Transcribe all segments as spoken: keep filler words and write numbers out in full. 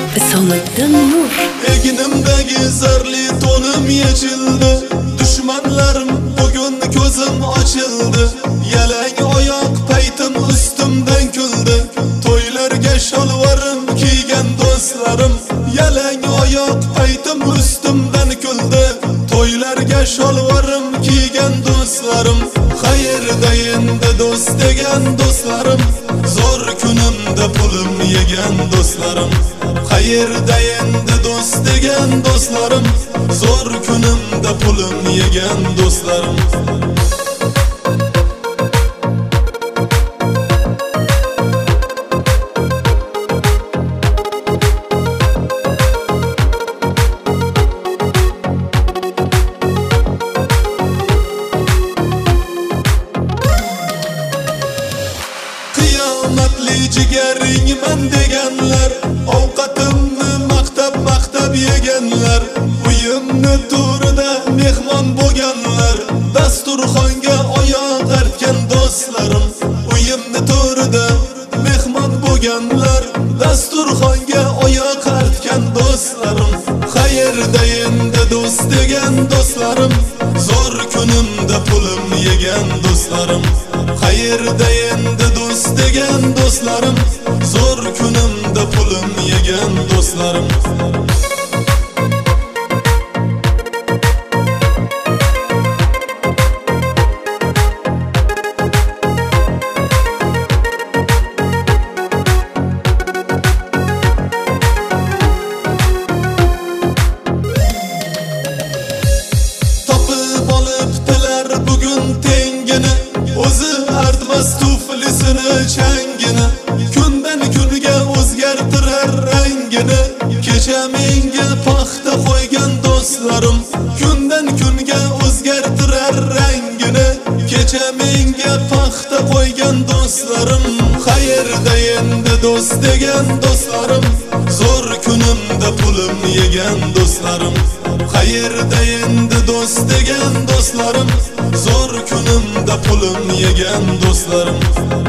Isomiddin Nur. Egnimdagi zarli to'nim yechildi, dushmanlarim bugun ko'zim ochildi. Yalang oyoq paytim ustimdan kuldi, to'ylarga sholvarim kiygan do'stlarim. Yalang oyoq paytim ustimdan kuldi, to'ylarga sholvarim kiygan do'stlarim. Qayerda endi do'st degan do'stlarim, zo'r kunimda pulim yegan do'stlarim. Qayerda endi do'st degan do'stlarim, zo'r kunimda pulim yegan do'stlarim. Qiyomatli jigaringman deganlar, ovqatimni maqtab maqtab yeganlar, uyimni to'rida mehmon bo'lganlar, dasturxonga oyoq artgan do'stlarim. Uyimni to'rida mehmon bo'lganlar, dasturxonga oyoq artgan do'stlarim. Qayerda endi do'st degan do'stlarim, zo'r kunimda pulim yegan do'stlarim. Qayerda endi do'st degan do'stlarim, zo'r kunimda pulim yegan do'stlarim. Topib olibdilar bugun tengini, o'zi artmas tuflisini changini. Kundan kunga o'zgartirar rangini, kecha menga paxta qo'ygan do'stlarim. Kundan kunga o'zgartirar rangini, kecha menga paxta qo'ygan do'stlarim. Qayerda endi do'st degan do'stlarim, zo'r kunimda pulim yegan do'stlarim. Qayerda endi do'st degan do'stlarim, zo'r kunimda pulim yegan do'stlarim.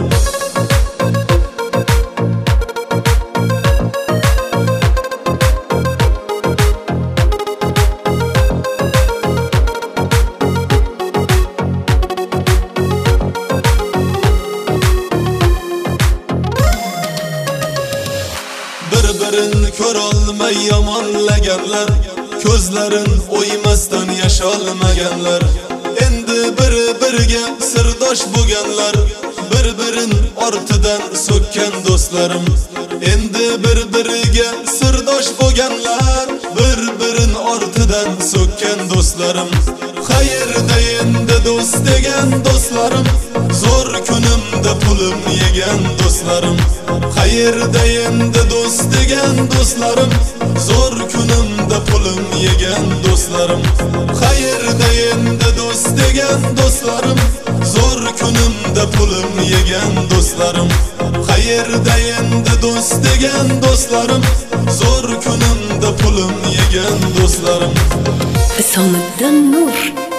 Bir-birin ko'rolmay yomonlaganlar, ko'zlarin o'ymasdan yasholmaganlar. Endi bir-biriga sirdosh bo'lganlar, bir-birin ortidan so'kkan do'stlarim. Endi bir-biriga sirdosh bo'lganlar, bir-birin ortidan so'kkan do'stlarim. Qayerda endi do'st degan do'stlarim, zo'r kunimda pulim yegan do'stlarim. Qayerda endi do'st degan do'stlarim, zo'r kunimda pulim yegan do'stlarim. Qayerda endi do'st degan do'stlarim, zo'r kunimda pulim yegan do'stlarim. Qayerda endi do'st degan do'stlarim, zo'r kunimda pulim yegan do'stlarim. Isomiddin Nur.